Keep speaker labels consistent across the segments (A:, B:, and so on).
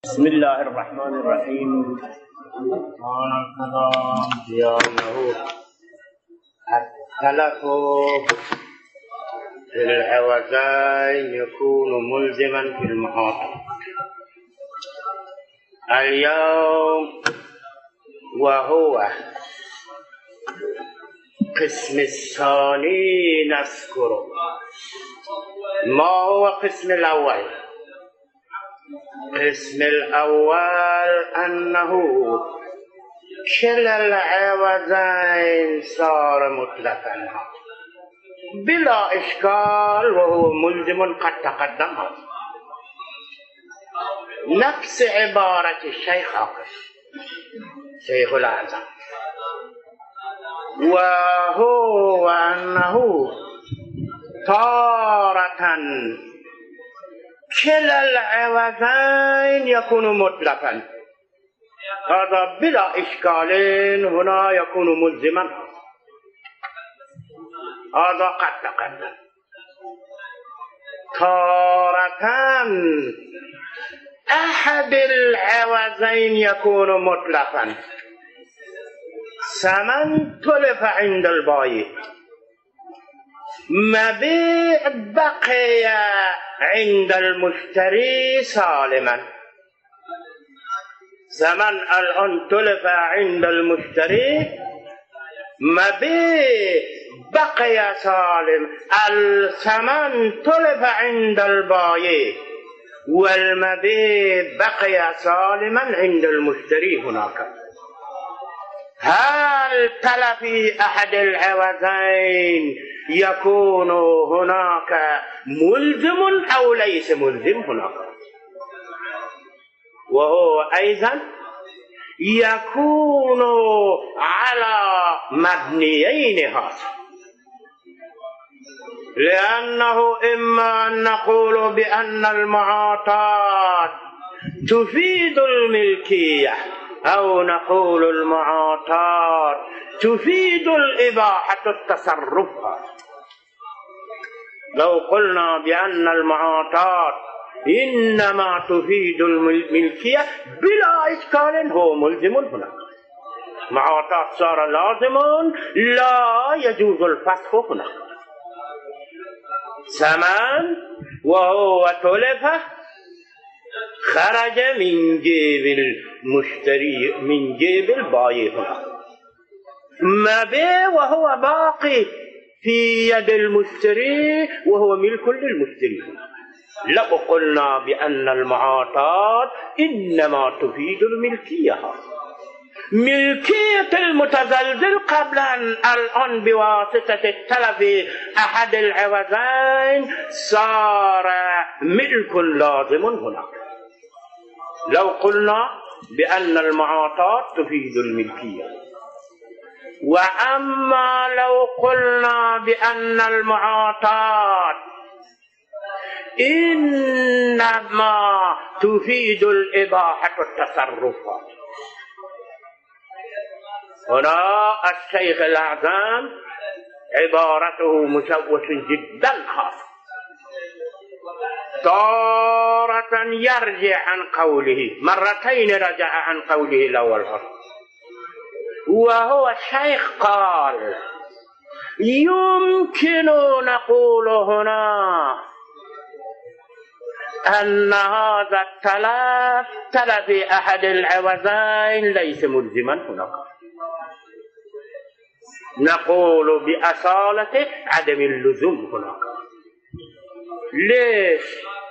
A: بسم الله الرحمن الرحيم. قال الكلام بأنه التلف في العوزين يكون ملزما في المعاطف. اليوم وهو قسم الثاني نذكره. ما هو قسم الأول؟ قسم الأول أنه كلا العوزين صار مطلقا بلا إشكال وهو ملزم قد تقدم. نفس عبارة الشيخ شيخ الأعظم، وهو أنه تارة كلا العوزين يكون مطلقا، هذا بلا إشكال هنا يكون ملزما، هذا قد تقدم. تارة أحد العوزين يكون مطلقا، ثمن تلف عند البائع، مبيع بقي عند المشتري سالما. ثمن الآن تلف عند المشتري، مبيع بقي سالم. الثمن تلف عند البائع والمبيع بقي سالما عند المشتري. هناك هل تلف أحد العوزين يكون هناك ملزم أو ليس ملزم هناك؟ وهو أيضا يكون على مبنيين هذا، لأنه إما أن نقول بأن المعاطات تفيد الملكية، أو نقول المعاطات تفيد الإباحة التصرف. لو قلنا بأن المعاطات إنما تفيد الملكية بلا إشكال هو ملزم هناك. معاطات صار لازم لا يجوز الفسخ هناك. ثمن وهو تلف خرج من جيب المشتري، من جيب البائع هناك. مبيع وهو باقي في يد المشتري وهو ملك للمشتري. لو قلنا بأن المعاطات إنما تفيد الملكية، ملكية المتزلزل قبل الآن بواسطة التلف أحد العوزين صار ملك لازم هناك. لو قلنا بأن المعاطات تفيد الملكية، وأما لو قلنا بأن المعاطات إنما تفيد الإباحة التصرفات، هنا الشيخ الأعظم عبارته مشوش جدا خاصة. تارة يرجع عن قوله، مرتين رجع عن قوله الأول، وهو الشيخ قال يمكن نقول هنا أن هذا تلف أحد العوزين ليس ملزما هناك. نقول بأصالة عدم اللزوم هناك. ليش؟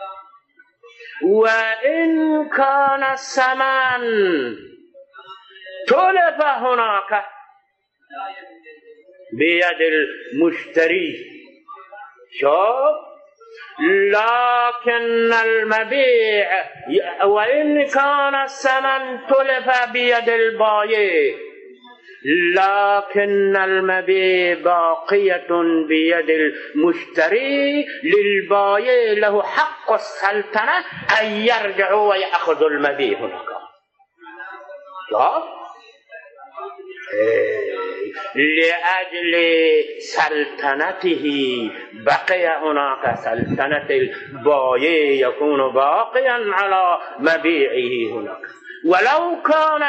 A: وإن كان الثمن تلف هناك بيد المشتري، شوف، لكن المبيع، وإن كان الثمن تلف بيد البائع لكن المبيع باقية بيد المشتري، للبائع له حق السلطنة أن يرجع ويأخذ المبيع هناك. لأجل سلطنته بقي هناك سلطنة البايع يكون باقيا على مبيعه هناك. ولو كان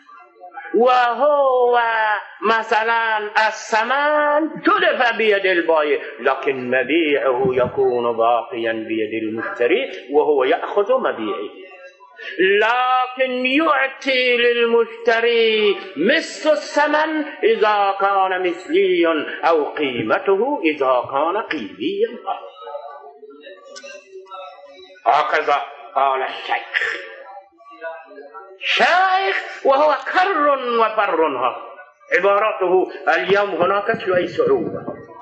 A: وهو مثلا الثمن تلف بيد البائع، لكن مبيعه يكون باقيا بيد المشتري وهو يأخذ مبيعه، لكن يعطي للمشتري مثل الثمن إذا كان مثليا أو قيمته إذا كان قيميا. هكذا قال الشيخ وهو كر وفرها. عبارته اليوم هناك شوي صعوبة.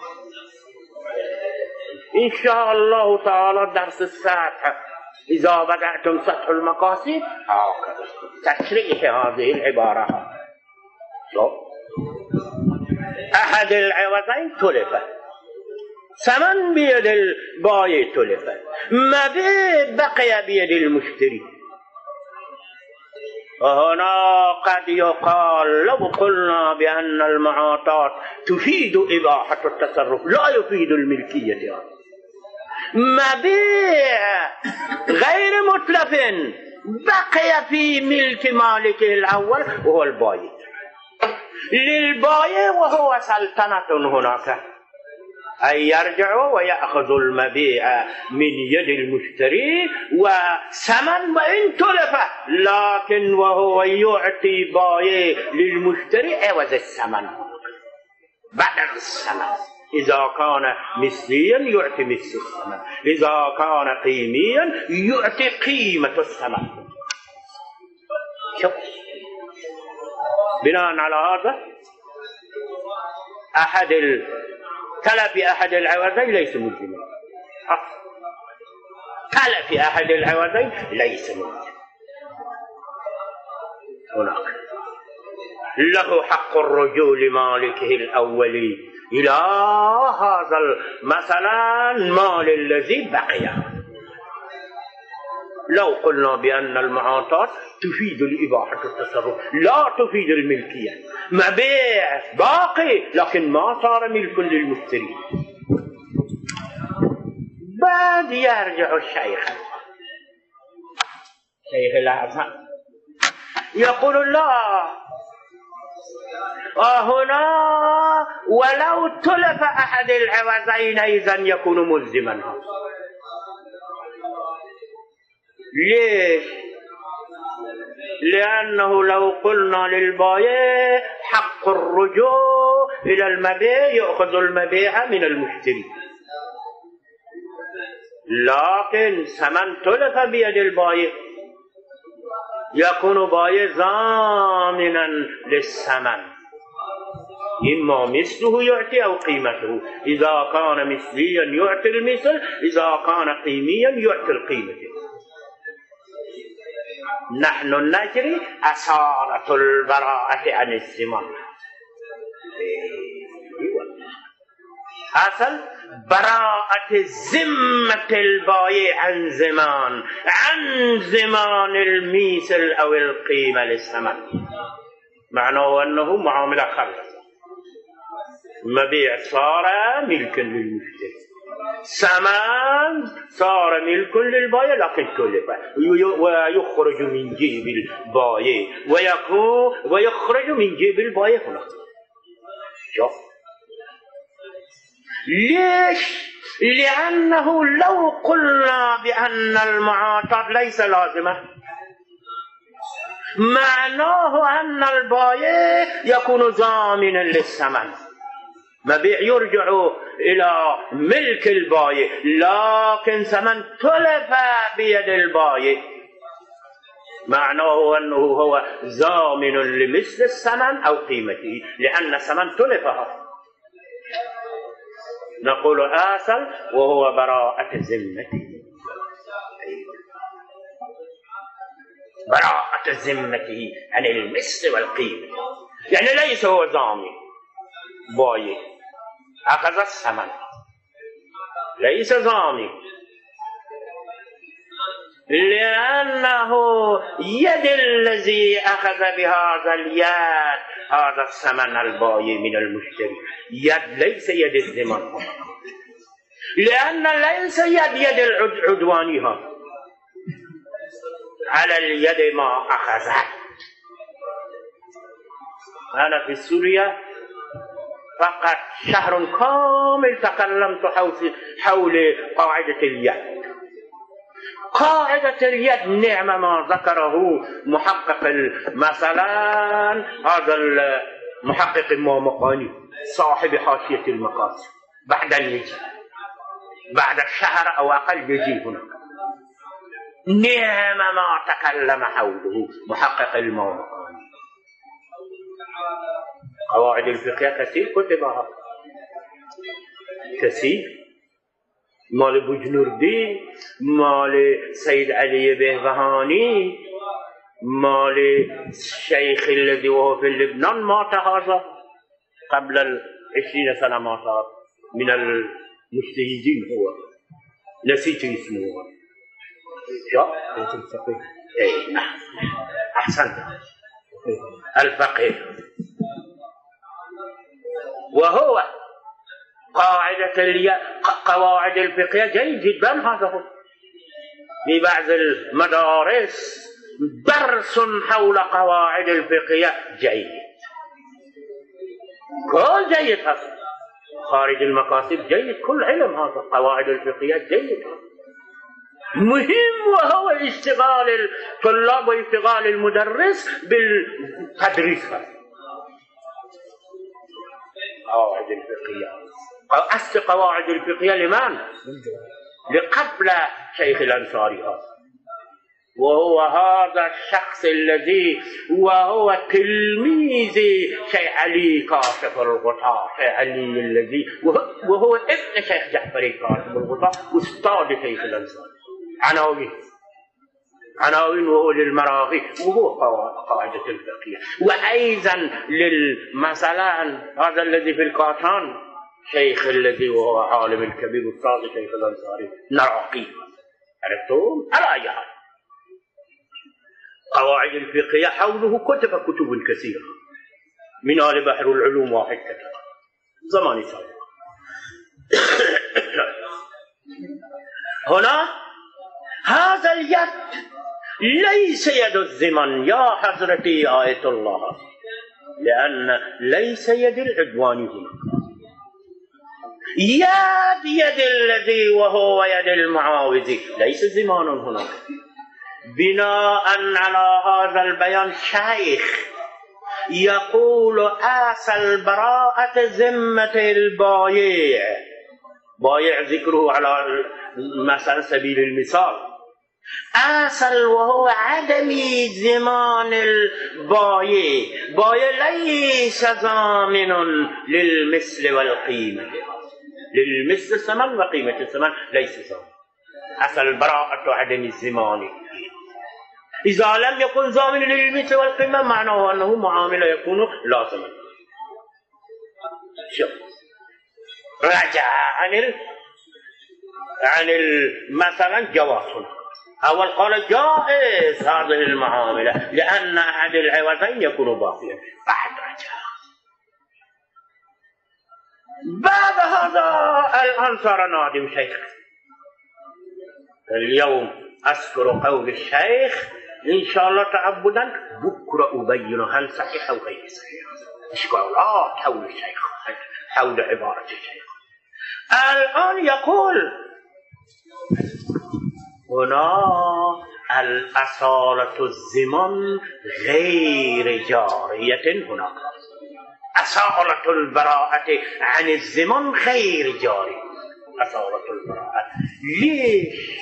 A: إن شاء الله تعالى درس الساعة إذا بدأتم سطح المقاصد هكذا تشريح هذه العبارة. أحد العوضين تلف، ثمن بيد البائع تلف، مبيع بقي بيد المشتري. هنا قد يقال لو قلنا بأن المعاطات تفيد إباحة التصرف لا يفيد الملكية. مبيع غير متلف بقي في ملك مالكه الأول وهو البائع، للبائع وهو سلطنة هناك أن يرجع ويأخذ المبيع من يد المشتري وثمن وإن تلف، لكن وهو يعطي بائع للمشتري عوض الثمن بدل الثمن. إذا كان مثليا يعطي مثل الثمن، إذا كان قيميا يعطي قيمة الثمن. شوف بناء على هذا تلف أحد العوضين ليس ملزما. تلف أحد العوضين ليس ملزما. هناك له حق الرجوع لمالكه الأولي إلى هذا مثلا المال الذي بقي. لو قلنا بأن المعاطات تفيد الإباحة التصرف لا تفيد الملكية، مبيع باقي لكن ما صار ملك للمشتري. بعد يرجع الشيخ الأعظم يقول لا، هنا ولو تلف أحد العوضين إذا يكون ملزما. ليش؟ لأنه لو قلنا للبائع حق الرجوع إلى المبيع يأخذ المبيع من المشتري، لكن ثمن تلف بيد البائع يكون بائع ضامنا للثمن، إما مثله يعطي أو قيمته. إذا كان مثليا يعطي المثل، إذا كان قيميا يعطي القيمة. نحن نجري أصالة البراءة عن الزمان. أصل براءة ذمة البائع عن زمان المثل أو القيمة للثمن، معناه أنه معاملة خالصة. مبيع صار ملكا للمشتري، ثمن صار ملك للبائع لكن تلف ويخرج من جيب البائع ويخرج من جيب البائع هنا. شوف ليش؟ لأنه لو قلنا بأن المعاطات ليس لازمة معناه أن البائع يكون ضامنا للثمن، مبيع يرجع إلى ملك البائع لكن ثمن تلف بيد البائع، معناه أنه هو ضامن لمثل الثمن أو قيمته لأن الثمن تلفها. نقول آثل وهو براءة ذمته، براءة ذمته عن المثل والقيمة، يعني ليس هو ضامن بائع أخذ الثمن، ليس ضامن، لأنه يد الذي أخذ بهذا اليد هذا الثمن البايع من المشتري يد ليس يد الضمان، لأن ليس يد العدوانها على اليد ما أخذت. أنا في سوريا فقط شهر كامل تكلمت حول قاعدة اليد. قاعدة اليد نعم ما ذكره محقق مثلا هذا المحقق المامقاني صاحب حاشية المقاصد، بعد الشهر أو أقل يجي هنا. نعم ما تكلم حوله محقق المامقاني. قواعد الفقه كثير كتبها، كثير، مال بوجنوردی، مال سيد علي بهبهاني، مال الشيخ الذي وهو في لبنان مات هذا قبل 20 سنة، مات من المجتهدين، هو نسيت اسمه. الفقيه. اي نعم، احسنت، الفقيه. وهو قواعد الفقه جيد جدا. هذا هو في بعض المدارس درس حول قواعد الفقه جيد، كل جيد هذا. خارج المقاصد جيد، كل علم هذا. قواعد الفقه جيد مهم، وهو اشتغال الطلاب واشتغال المدرس بالتدريس. قواعد الفقهية، أصل قواعد الفقهية لمن؟ لقبل شيخ الأنصاري هذا، وهو هذا الشخص الذي وهو تلميذ شيخ علي كاشف الغطاء، شيخ علي الذي وهو ابن شيخ جعفر كاشف الغطاء، أستاذ شيخ الأنصاري، عناوين وهو للمراغي، وهو قاعدة الفقهية. وأيضا مثلا هذا الذي في الكاشان، شيخ الذي وهو عالم الكبير أستاذ شيخ الأنصاري نراقي، عرفتم؟ على أي حال قواعد الفقهية حوله كتب كثيرة، من آل بحر العلوم واحد كتب زمان سابق. هنا هذا اليد ليس يد الزمن يا حضرتي آية الله، لأن ليس يد العدوان هنا، يد الذي وهو يد المعاوذ، ليس زمان هنا. بناء على هذا البيان شيخ يقول أصل البراءة ذمة البايع، بايع ذكره على مثلا سبيل المثال، أصل وهو عدم زمان البايع. بايع ليس ضامن للمثل والقيمة، للمثل الثمن وقيمة الثمن ليس ضامن. أصل البراءة عدم الزمان. إذا لم يكن ضامن للمثل والقيمة معناه أنه معاملة يكون لازما. شوف رجع عن مثلا جواز، أول قال جائز هذه المعاملة لأن أحد العوضين يكون باقيا، بعد رجع. بعد هذا الآن صار نادم شيخ. اليوم أذكر قول الشيخ إن شاء الله تعبدا، بكرة أبين هل صحيح أو غير صحيح. إشكالات حول الشيخ، حول عبارة الشيخ. الآن يقول هنا الأصالة الزمن غير جارية، هناك أصالة البراءة عن الزمن غير جارية. أصالة البراءة ليش؟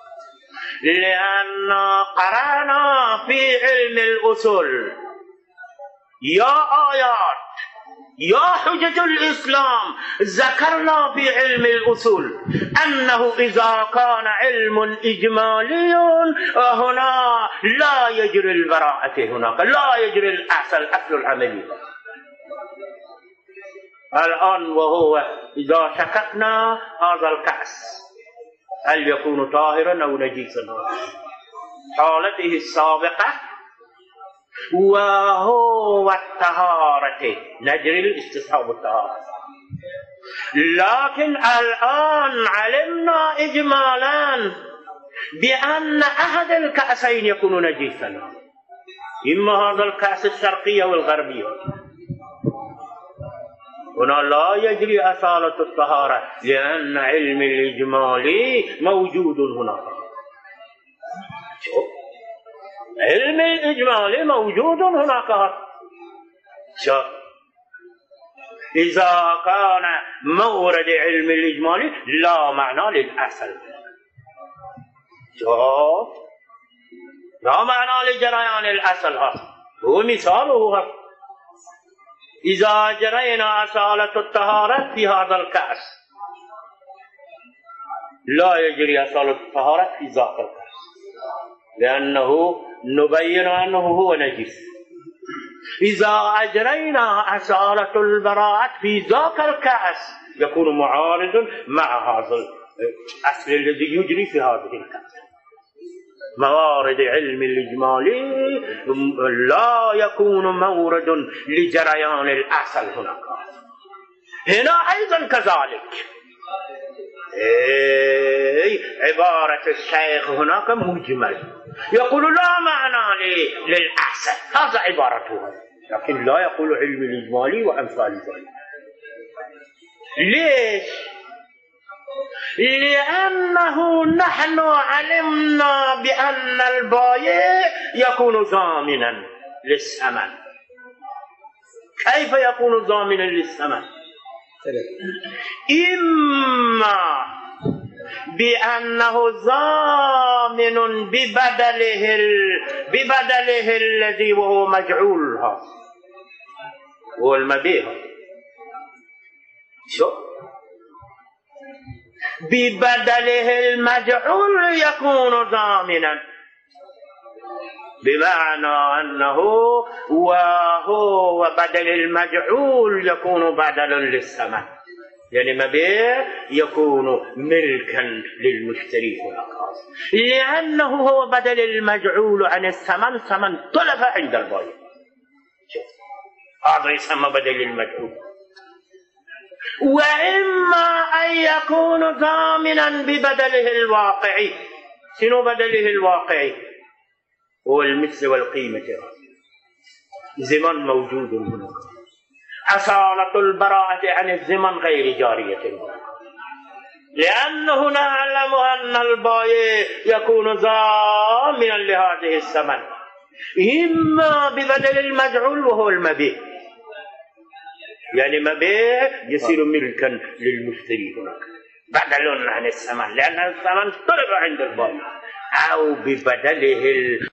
A: لأن قرأنا في علم الأصول يا آيات يا حجة الإسلام، ذكرنا في علم الأصول أنه إذا كان علم إجمالي هنا لا يجري البراءة، هناك لا يجري الأصل العملي. الآن وهو إذا شككنا هذا الكأس هل يكون طاهرا أو نجيسا، حالته السابقة وهو الطهارة، نجري الاستصحاب الطهارة. لكن الآن علمنا إجمالا بأن أحد الكأسين يكون نجيسا، إما هذا الكأس الشرقي أو الغربي. هنا لا يجري أصالة الطهارة لأن علم الإجمالي موجود هناك. علم الإجمالي موجود هناك. إذا كان مورد علم الإجمالي لا معنى للأصل، لا معنى لجريان الأصل. هو مثاله. إذا جرينا أصالة الطهارة في هذا الكأس لا يجري أصالة الطهارة في ذاك الكأس، لأنه نبين أنه هو نجس. إذا أجرينا أصالة البراءة في ذاك الكأس يكون معارض مع هذا الأصل الذي يجري في هذه الكأس. موارد علم الإجمالي لا يكون مورد لجريان الأصل هناك. هنا أيضا كذلك عبارة الشيخ هناك مجمل، يقول لا معنى للأصل، هذا عبارته، لكن لا يقول علم الإجمالي وأمثال ذلك. ليش؟ لأنه نحن علمنا بأن البايع يكون ضامنا للثمن. كيف يكون ضامنا للثمن؟ إما بأنه ضامن ببدله الذي وهو مجعولها هو المبيع. شو؟ ببدله المجعول يكون ضامنا، بمعنى أنه وهو بدل المجعول يكون بدلا للثمن، يعني مبيع يكون ملكا للمشتري هناك، لأنه هو بدل المجعول عن الثمن، ثمن طلب عند البائع. هذا يسمى بدل المجعول. وإما أن يكون ضامنا ببدله الواقعي. شنو بدله الواقعي؟ هو المثل والقيمة، زمن موجود هناك. أصالة البراءة عن الزمن غير جارية هناك، لأنه نعلم أن البائع يكون ضامنا لهذه الثمن، إما ببدل المجعول وهو المبيع، يعني مبيع يصير ملكا للمشتري هناك بدل عن الثمن، لأن الثمن طلب عند البائع، أو ببدله